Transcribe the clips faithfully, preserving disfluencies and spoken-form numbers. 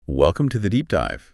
Welcome to the Deep Dive.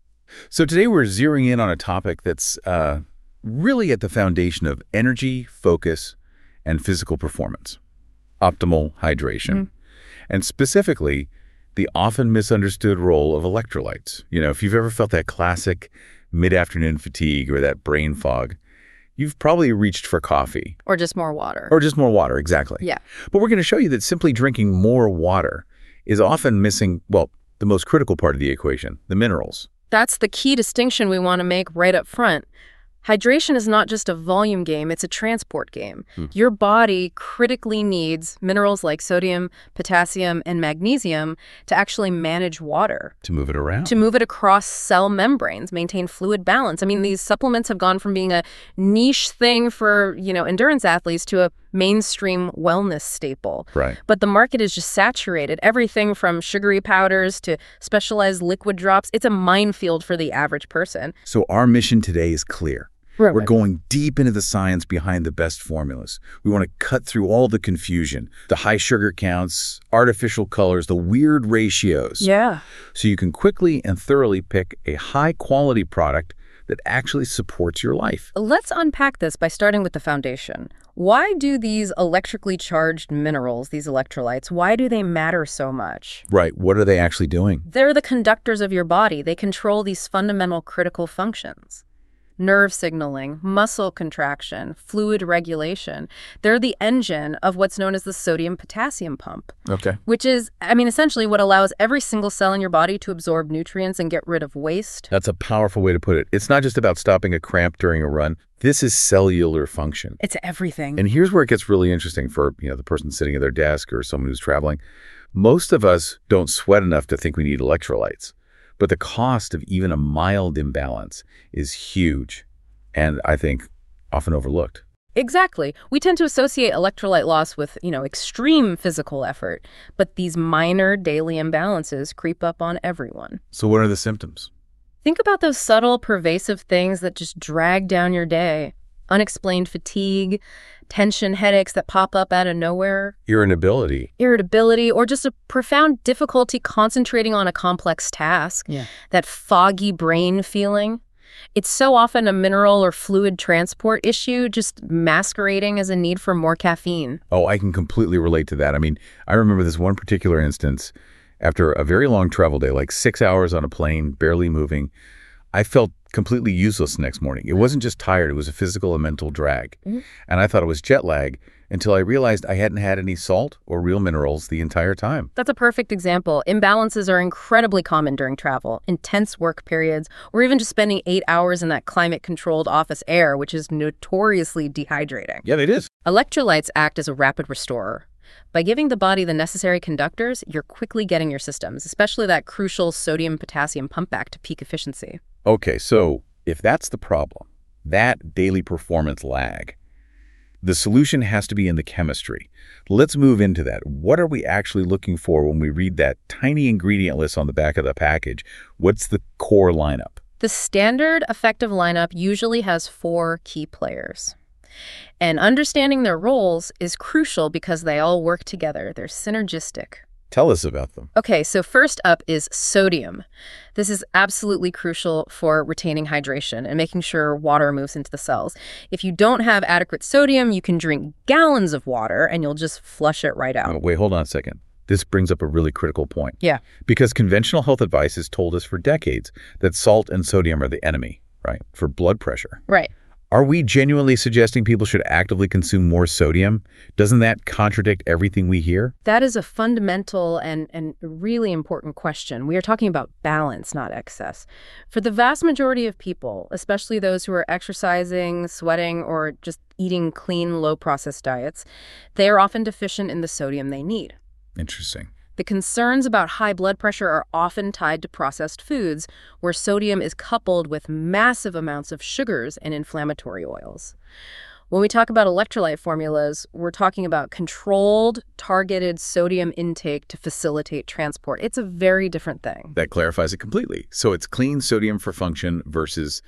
So today we're zeroing in on a topic that's uh, really at the foundation of energy, focus, and physical performance. Optimal hydration. Mm. And specifically, the often misunderstood role of electrolytes. You know, if you've ever felt that classic mid-afternoon fatigue or that brain fog, you've probably reached for coffee. Or just more water. Or just more water, exactly. Yeah. But we're going to show you that simply drinking more water is often missing, well, the most critical part of the equation, the minerals. That's the key distinction we want to make right up front. Hydration is not just a volume game, it's a transport game. Hmm. Your body critically needs minerals like sodium, potassium, and magnesium to actually manage water. To move it around. To move it across cell membranes, maintain fluid balance. I mean, these supplements have gone from being a niche thing for, you know, endurance athletes to a mainstream wellness staple. Right. But the market is just saturated. Everything from sugary powders to specialized liquid drops. It's a minefield for the average person. So our mission today is clear. Right. We're going deep into the science behind the best formulas. We want to cut through all the confusion, the high sugar counts, artificial colors, the weird ratios. Yeah. So you can quickly and thoroughly pick a high-quality product that actually supports your life. Let's unpack this by starting with the foundation. Why do these electrically charged minerals, these electrolytes, why do they matter so much? Right. What are they actually doing? They're the conductors of your body. They control these fundamental critical functions. Nerve signaling, muscle contraction, fluid regulation. They're the engine of what's known as the sodium-potassium pump. Okay. Which is, I mean, essentially what allows every single cell in your body to absorb nutrients and get rid of waste. That's a powerful way to put it. It's not just about stopping a cramp during a run. This is cellular function. It's everything. And here's where it gets really interesting for, you know, the person sitting at their desk or someone who's traveling. Most of us don't sweat enough to think we need electrolytes. But the cost of even a mild imbalance is huge and, I think, often overlooked. Exactly. We tend to associate electrolyte loss with, you know, extreme physical effort. But these minor daily imbalances creep up on everyone. So what are the symptoms? Think about those subtle, pervasive things that just drag down your day. Unexplained fatigue, tension headaches that pop up out of nowhere, Irritability. irritability, or just a profound difficulty concentrating on a complex task. Yeah. That foggy brain feeling. It's so often a mineral or fluid transport issue, just masquerading as a need for more caffeine. Oh, I can completely relate to that. I mean, I remember this one particular instance. After a very long travel day, like six hours on a plane, barely moving, I felt completely useless the next morning. It wasn't just tired, it was a physical and mental drag. Mm-hmm. And I thought it was jet lag until I realized I hadn't had any salt or real minerals the entire time. That's a perfect example. Imbalances are incredibly common during travel, intense work periods, or even just spending eight hours in that climate-controlled office air, which is notoriously dehydrating. Yeah, it is. Electrolytes act as a rapid restorer. By giving the body the necessary conductors, you're quickly getting your systems, especially that crucial sodium-potassium pump back to peak efficiency. Okay, so if that's the problem, that daily performance lag, the solution has to be in the chemistry. Let's move into that. What are we actually looking for when we read that tiny ingredient list on the back of the package? What's the core lineup? The standard effective lineup usually has four key players. And understanding their roles is crucial because they all work together. They're synergistic. Tell us about them. Okay, so first up is sodium. This is absolutely crucial for retaining hydration and making sure water moves into the cells. If you don't have adequate sodium, you can drink gallons of water and you'll just flush it right out. Oh, wait, hold on a second. This brings up a really critical point. Yeah. Because conventional health advice has told us for decades that salt and sodium are the enemy, right, for blood pressure. Right. Are we genuinely suggesting people should actively consume more sodium? Doesn't that contradict everything we hear? That is a fundamental and, and really important question. We are talking about balance, not excess. For the vast majority of people, especially those who are exercising, sweating, or just eating clean, low-processed diets, they are often deficient in the sodium they need. Interesting. The concerns about high blood pressure are often tied to processed foods, where sodium is coupled with massive amounts of sugars and inflammatory oils. When we talk about electrolyte formulas, we're talking about controlled, targeted sodium intake to facilitate transport. It's a very different thing. That clarifies it completely. So it's clean sodium for function versus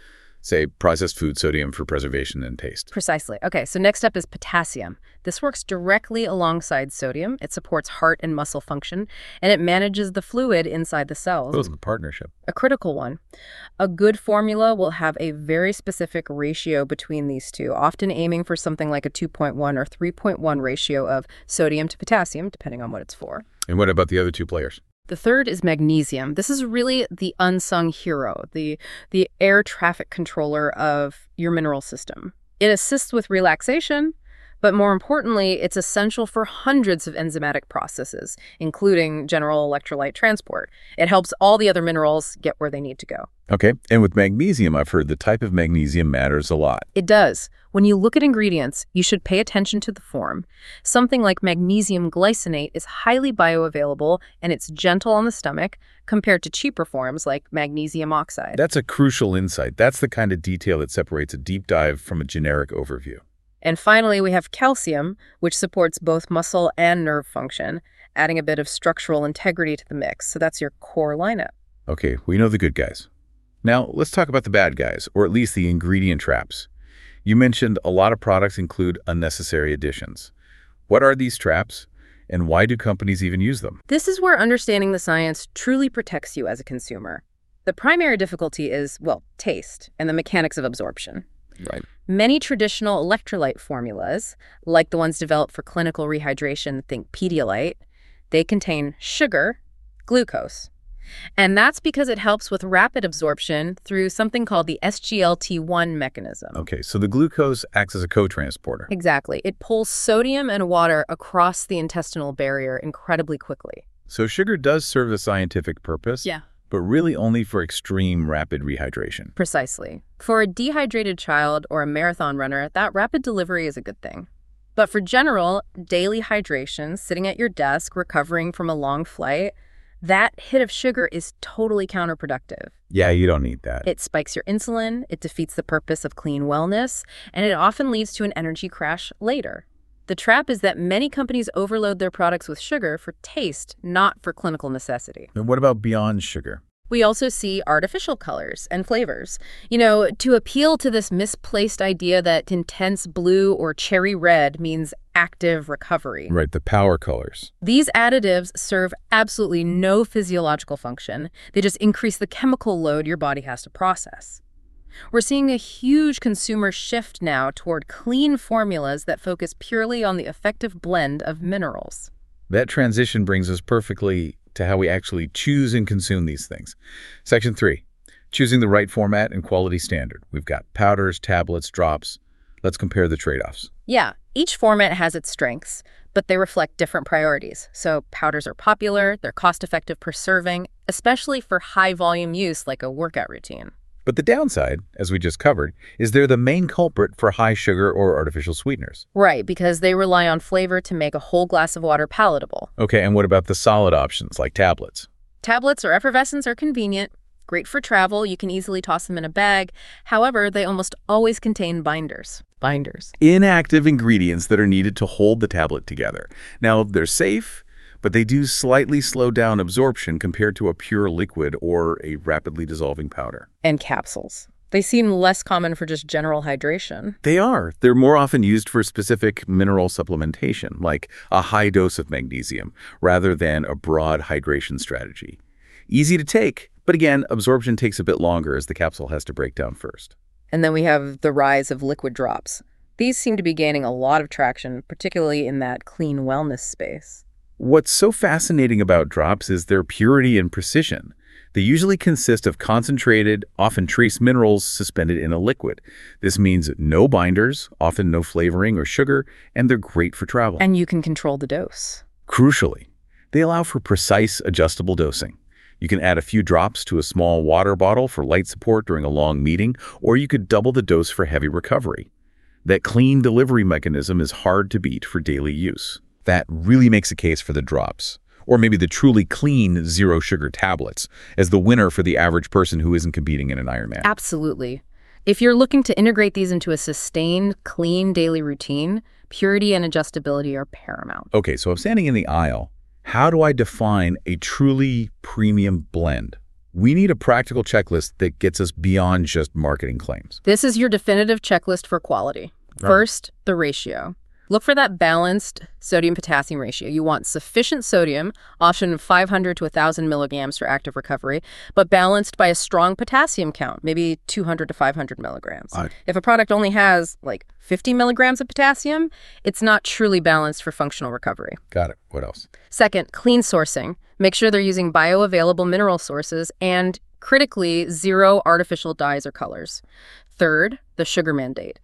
say, processed food sodium for preservation and taste. Precisely. Okay, so next up is potassium. This works directly alongside sodium. It supports heart and muscle function, and it manages the fluid inside the cells. Those are the partnership. A critical one. A good formula will have a very specific ratio between these two, often aiming for something like a two point one or three point one ratio of sodium to potassium, depending on what it's for. And what about the other two players? The third is magnesium. This is really the unsung hero, the, the air traffic controller of your mineral system. It assists with relaxation, but more importantly, it's essential for hundreds of enzymatic processes, including general electrolyte transport. It helps all the other minerals get where they need to go. Okay, and with magnesium, I've heard the type of magnesium matters a lot. It does. When you look at ingredients, you should pay attention to the form. Something like magnesium glycinate is highly bioavailable and it's gentle on the stomach compared to cheaper forms like magnesium oxide. That's a crucial insight. That's the kind of detail that separates a deep dive from a generic overview. And finally, we have calcium, which supports both muscle and nerve function, adding a bit of structural integrity to the mix. So that's your core lineup. Okay, we know the good guys. Now, let's talk about the bad guys, or at least the ingredient traps. You mentioned a lot of products include unnecessary additions. What are these traps, and why do companies even use them? This is where understanding the science truly protects you as a consumer. The primary difficulty is, well, taste and the mechanics of absorption. Right. Many traditional electrolyte formulas, like the ones developed for clinical rehydration, think Pedialyte, they contain sugar, glucose. And that's because it helps with rapid absorption through something called the S G L T one mechanism. Okay, so the glucose acts as a co-transporter. Exactly. It pulls sodium and water across the intestinal barrier incredibly quickly. So sugar does serve a scientific purpose, Yeah. but really only for extreme rapid rehydration. Precisely. For a dehydrated child or a marathon runner, that rapid delivery is a good thing. But for general, daily hydration, sitting at your desk, recovering from a long flight, that hit of sugar is totally counterproductive. Yeah, you don't need that. It spikes your insulin, it defeats the purpose of clean wellness, and it often leads to an energy crash later. The trap is that many companies overload their products with sugar for taste, not for clinical necessity. And what about beyond sugar? We also see artificial colors and flavors. You know, to appeal to this misplaced idea that intense blue or cherry red means active recovery. Right, the power colors. These additives serve absolutely no physiological function. They just increase the chemical load your body has to process. We're seeing a huge consumer shift now toward clean formulas that focus purely on the effective blend of minerals. That transition brings us perfectly to how we actually choose and consume these things. Section three, choosing the right format and quality standard. We've got powders, tablets, drops. Let's compare the trade-offs. Yeah, each format has its strengths, but they reflect different priorities. So powders are popular, they're cost-effective per serving, especially for high-volume use like a workout routine. But the downside, as we just covered, is they're the main culprit for high sugar or artificial sweeteners. Right, because they rely on flavor to make a whole glass of water palatable. Okay, and what about the solid options like tablets? Tablets or effervescents are convenient, great for travel, you can easily toss them in a bag. However, they almost always contain binders. Binders. Inactive ingredients that are needed to hold the tablet together. Now, they're safe, but they do slightly slow down absorption compared to a pure liquid or a rapidly dissolving powder. And capsules. They seem less common for just general hydration. They are. They're more often used for specific mineral supplementation, like a high dose of magnesium, rather than a broad hydration strategy. Easy to take, but again, absorption takes a bit longer as the capsule has to break down first. And then we have the rise of liquid drops. These seem to be gaining a lot of traction, particularly in that clean wellness space. What's so fascinating about drops is their purity and precision. They usually consist of concentrated, often trace minerals suspended in a liquid. This means no binders, often no flavoring or sugar, and they're great for travel. And you can control the dose. Crucially, they allow for precise, adjustable dosing. You can add a few drops to a small water bottle for light support during a long meeting, or you could double the dose for heavy recovery. That clean delivery mechanism is hard to beat for daily use. That really makes a case for the drops, or maybe the truly clean zero-sugar tablets, as the winner for the average person who isn't competing in an Ironman. Absolutely. If you're looking to integrate these into a sustained, clean daily routine, purity and adjustability are paramount. Okay, so I'm standing in the aisle. How do I define a truly premium blend? We need a practical checklist that gets us beyond just marketing claims. This is your definitive checklist for quality. Right. First, the ratio. Look for that balanced sodium-potassium ratio. You want sufficient sodium, often five hundred to one thousand milligrams for active recovery, but balanced by a strong potassium count, maybe two hundred to five hundred milligrams. I- If a product only has like fifty milligrams of potassium, it's not truly balanced for functional recovery. Got it. What else? Second, clean sourcing. Make sure they're using bioavailable mineral sources and, critically, zero artificial dyes or colors. Third, the sugar mandate.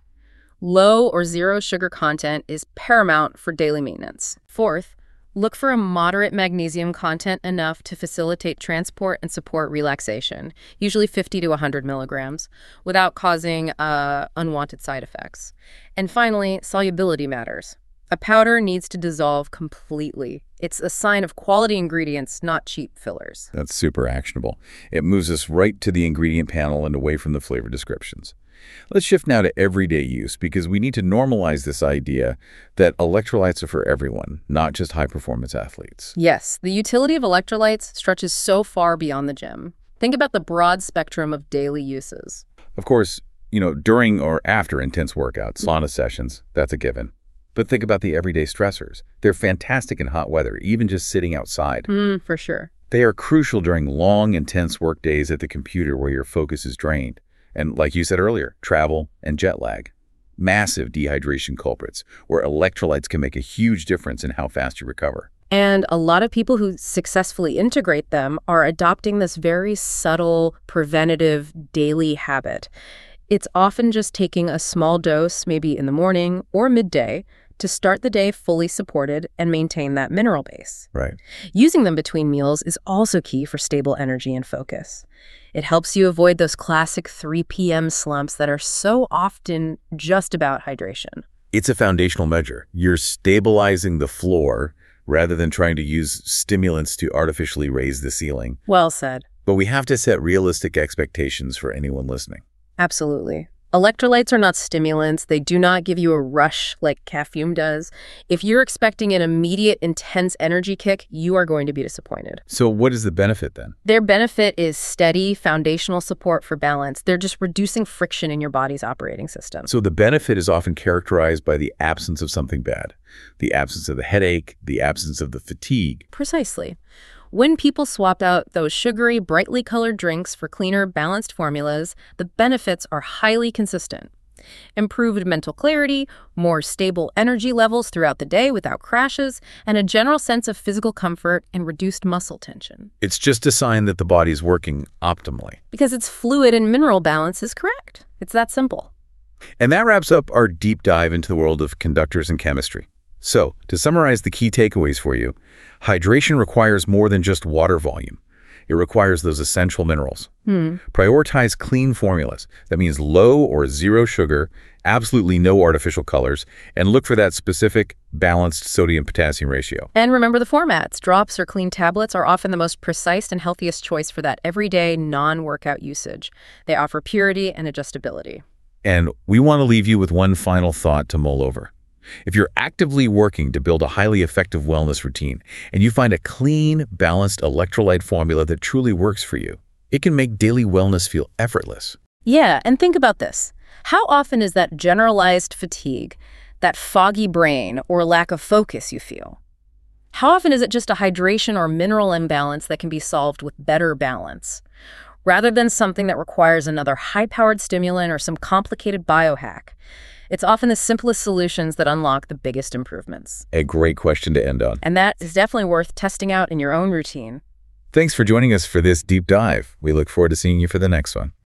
Low or zero sugar content is paramount for daily maintenance. Fourth, look for a moderate magnesium content enough to facilitate transport and support relaxation, usually fifty to one hundred milligrams, without causing uh, unwanted side effects. And finally, solubility matters. A powder needs to dissolve completely. It's a sign of quality ingredients, not cheap fillers. That's super actionable. It moves us right to the ingredient panel and away from the flavor descriptions. Let's shift now to everyday use, because we need to normalize this idea that electrolytes are for everyone, not just high-performance athletes. Yes, the utility of electrolytes stretches so far beyond the gym. Think about the broad spectrum of daily uses. Of course, you know, during or after intense workouts, sauna sessions, that's a given. But think about the everyday stressors. They're fantastic in hot weather, even just sitting outside. Mm, for sure. They are crucial during long, intense work days at the computer where your focus is drained. And like you said earlier, travel and jet lag. Massive dehydration culprits, where electrolytes can make a huge difference in how fast you recover. And a lot of people who successfully integrate them are adopting this very subtle, preventative daily habit. It's often just taking a small dose, maybe in the morning or midday, to start the day fully supported and maintain that mineral base. Right. Using them between meals is also key for stable energy and focus. It helps you avoid those classic three p m slumps that are so often just about hydration. It's a foundational measure. You're stabilizing the floor rather than trying to use stimulants to artificially raise the ceiling. Well said. But we have to set realistic expectations for anyone listening. Absolutely. Electrolytes are not stimulants. They do not give you a rush like caffeine does. If you're expecting an immediate, intense energy kick, you are going to be disappointed. So what is the benefit then? Their benefit is steady, foundational support for balance. They're just reducing friction in your body's operating system. So the benefit is often characterized by the absence of something bad, the absence of the headache, the absence of the fatigue. Precisely. When people swapped out those sugary, brightly colored drinks for cleaner, balanced formulas, the benefits are highly consistent. Improved mental clarity, more stable energy levels throughout the day without crashes, and a general sense of physical comfort and reduced muscle tension. It's just a sign that the body's working optimally. Because its fluid and mineral balance is correct. It's that simple. And that wraps up our deep dive into the world of conductors and chemistry. So, to summarize the key takeaways for you, hydration requires more than just water volume. It requires those essential minerals. Hmm. Prioritize clean formulas. That means low or zero sugar, absolutely no artificial colors, and look for that specific, balanced sodium-potassium ratio. And remember the formats. Drops or clean tablets are often the most precise and healthiest choice for that everyday, non-workout usage. They offer purity and adjustability. And we want to leave you with one final thought to mull over. If you're actively working to build a highly effective wellness routine and you find a clean, balanced electrolyte formula that truly works for you, it can make daily wellness feel effortless. Yeah, and think about this. How often is that generalized fatigue, that foggy brain, or lack of focus you feel? How often is it just a hydration or mineral imbalance that can be solved with better balance, rather than something that requires another high-powered stimulant or some complicated biohack? It's often the simplest solutions that unlock the biggest improvements. A great question to end on. And that is definitely worth testing out in your own routine. Thanks for joining us for this deep dive. We look forward to seeing you for the next one.